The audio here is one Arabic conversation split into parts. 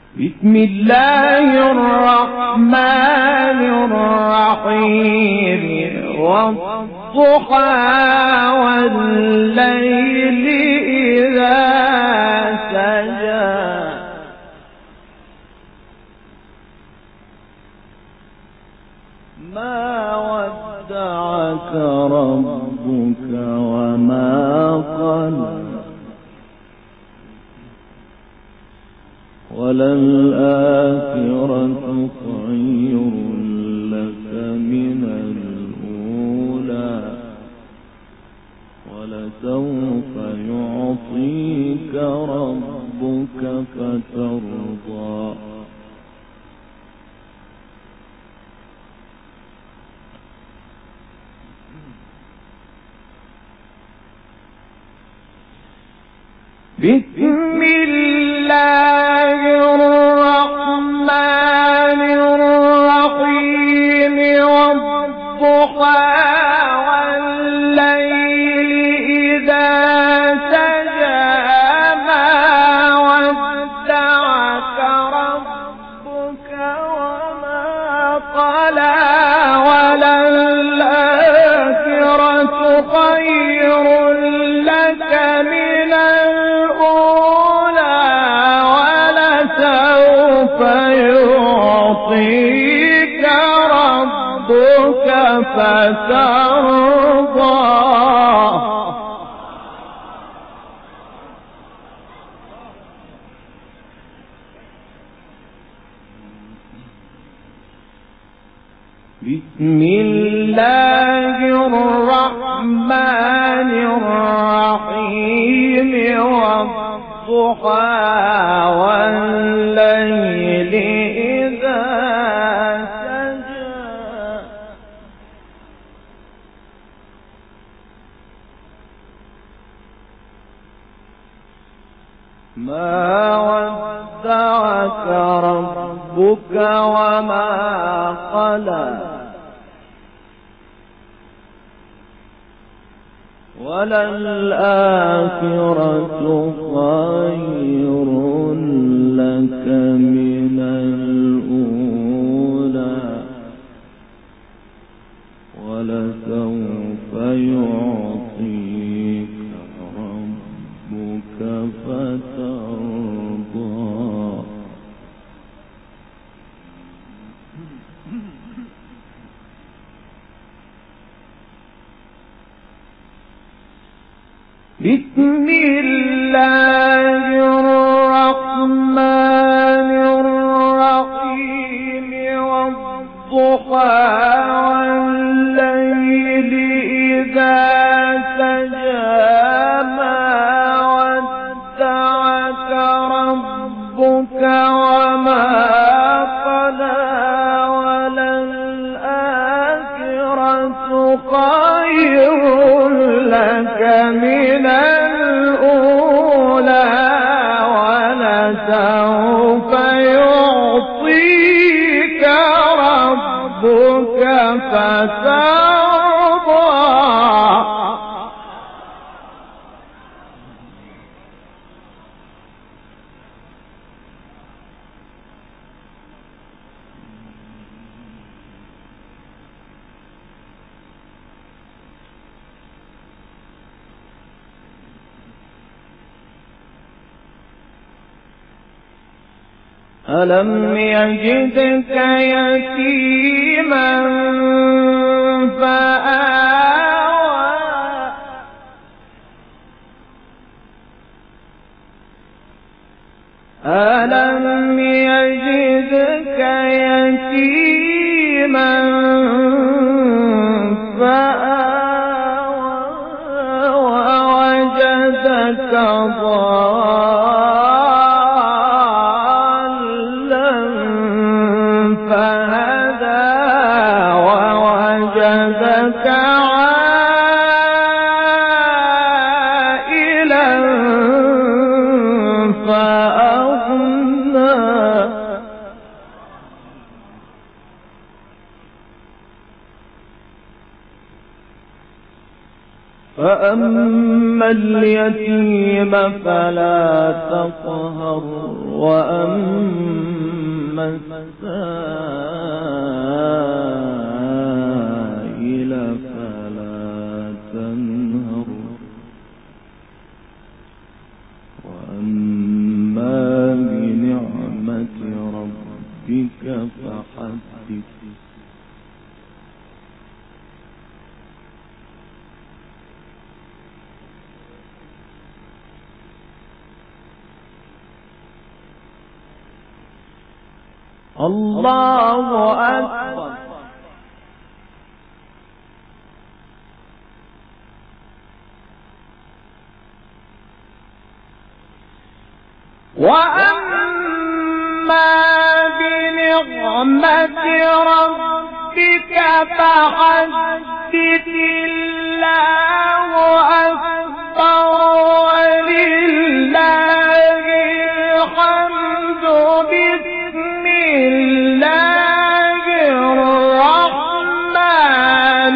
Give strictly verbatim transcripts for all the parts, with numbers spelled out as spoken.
بسم الله الرحمن الرحيم والضحى والليل إذا سجى ما ودعك ربك وما قلى وللآخرة خير لك من الأولى ولسوف يعطيك ربك فترضى بسم الله الرحمن الرحيم والضحى والليل إذا سجى ما ودعك ربك وما قلى وللآخرة خير لك من فيعطيك ربك فترضى بسم الله الرحمن الرحيم والضحى والليل إذا سجى ما ودعك ربك وما قلى وللآخرة خير لك من الأولى ولسوف يعطيك ربك فترضى بسم الله الرحمن الرحيم والضحى والليل إذا سجى ما ودعك ربك وما قلى وللآخرة خير لك من الأولى ولسوف يعطيك ربك فترضى ألم يجدك يتيما فآوى ألم يجدك يتيما فآوى ووجدك ضالا فهدى ووجدك عائلا فأغنى فأما اليتيم فلا تقهر وأما السائل فلا تنهر وأما بنعمة ربك فحدث الله أكبر. وأما بنعمة ربك فحدث الله أكبر ولله الحمد بسم الله الرحمن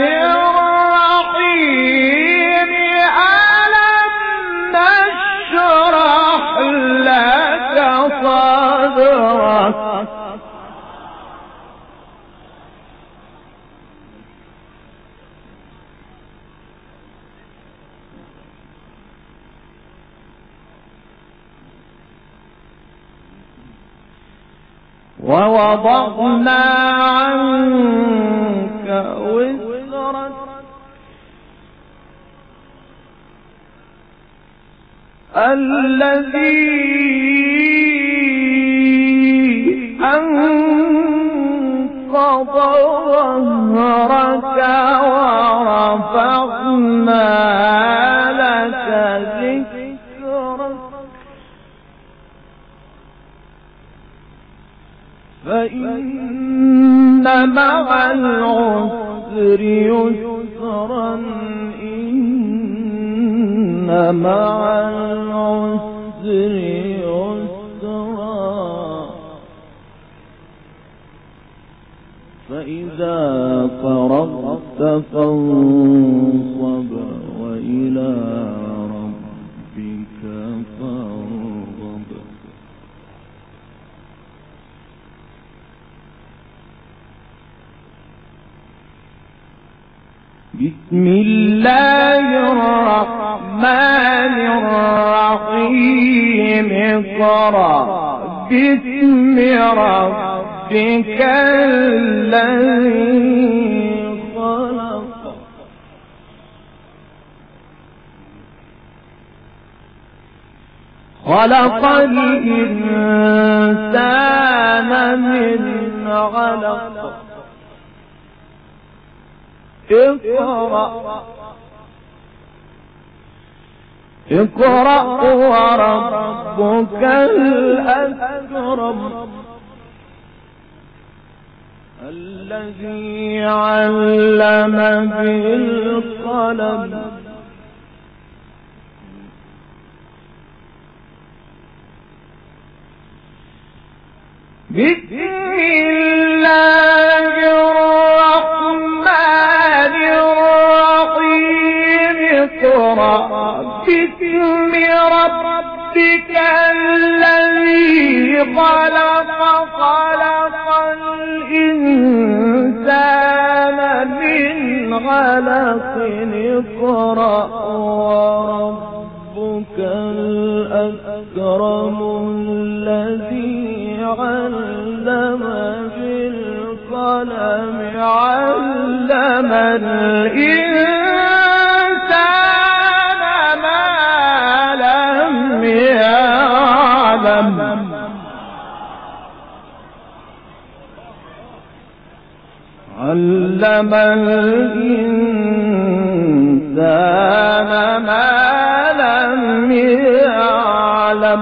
الرحيم. ألم نشرح لك صدرك ووضعنا عنك وزرك الذي أنقض ظهرك ورفعنا لك ذكرك فإن مع العسر يسرا إن مع العسر يسرا فإذا فرغت فانصب وإلى ربك فارغب. بسم الله الرحمن الرحيم. اقرأ باسم ربك الذي خلق خلق الإنسان من علق. اقرأ اقرأ وربك الأكرم الذي علم بالقلم بسم الله الرحمن الرحيم. اقرأ باسم ربك الذي خلق خلق الإنسان من علق. اقرأ وربك الأكرم الذي علم بالقلم علم الإنسان ما لم يعلم. علم الإنسان ما لم يعلم.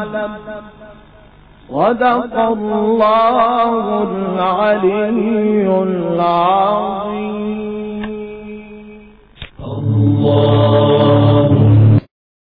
صدق الله العلي العظيم. الله